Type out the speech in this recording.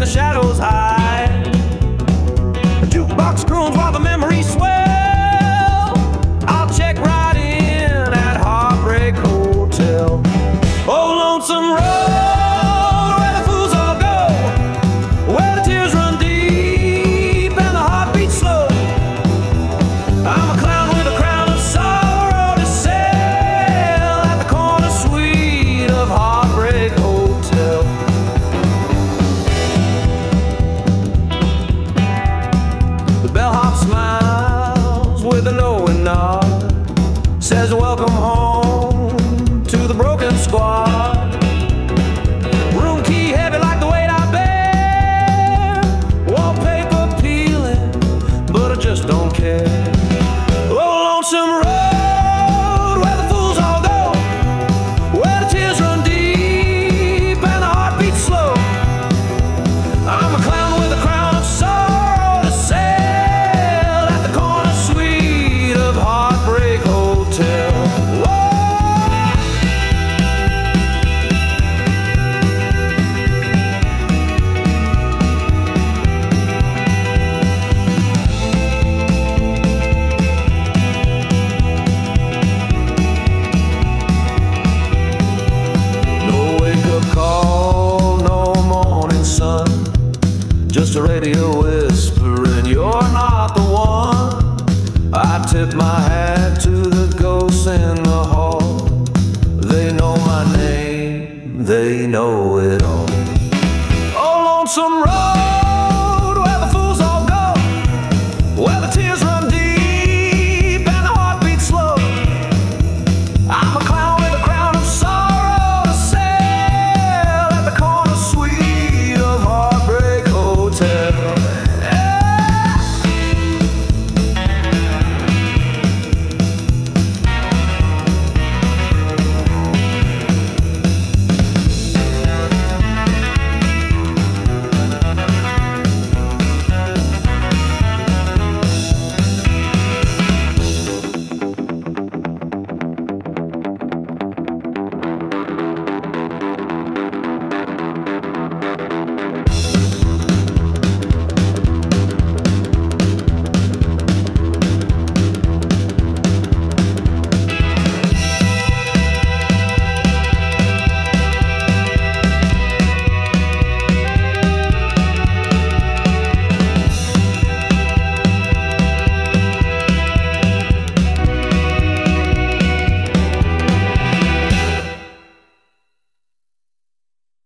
the shadows hide. The jukebox croons while the memories swell. I'll check right in at Heartbreak Hotel. Oh, lonesome road where the fools all go, where the tears run deep and the heart beats slow. I'm a clown with a crown of sorrow to sell at the corner suite of Heartbreak Hotel. The bellhop smiles with a knowing nod, says welcome home to the broken squad. Room key heavy like the weight I bear, wallpaper peeling, but I just don't care. Oh, lonesome road where the fools all go, where the tears run deep and the heart beats slow. I'm a clown with a crown of sorrow to sell at the corner suite of Heartbreak Hotel. Call, no morning sun, just a radio whispering you're not the one. I tip my hat to the ghosts in the hall. They know my name, they know it all. Oh, lonesome road.